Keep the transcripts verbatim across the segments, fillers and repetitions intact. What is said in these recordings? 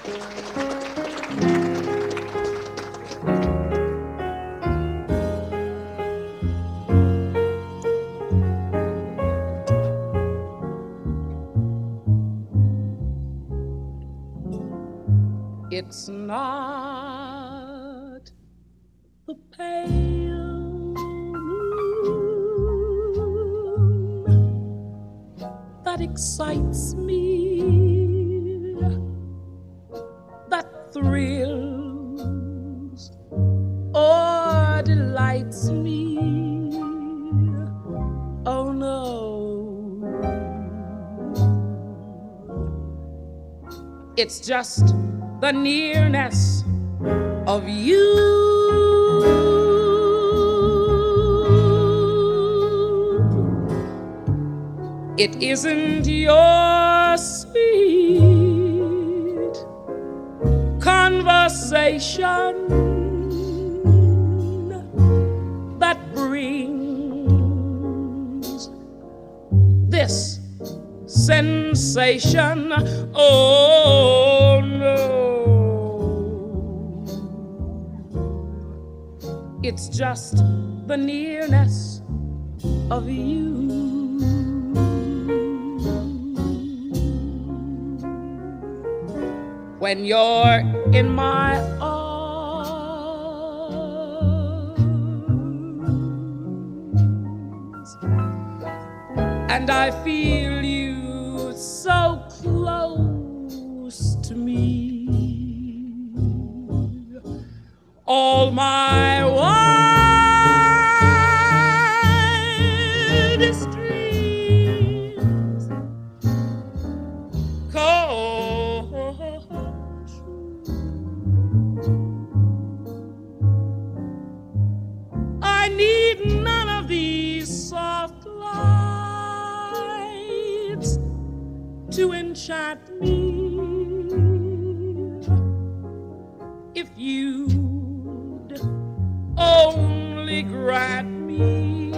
It's not the pale moon that excites me, that thrills or delights me. Oh no, it's just the nearness of you. It isn't your sweet conversation that brings this sensation. Oh no, it's just the nearness of you. When you're in my arms and I feel you so close to me, all my wildest dreams come true. I need none of these soft lights to enchant me. If you'd only grant me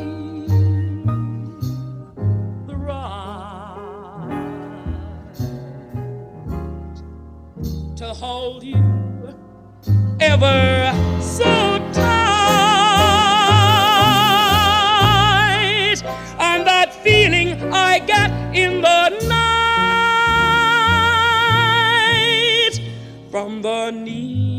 the right to hold you ever so tight, and that feeling I get in the night from the need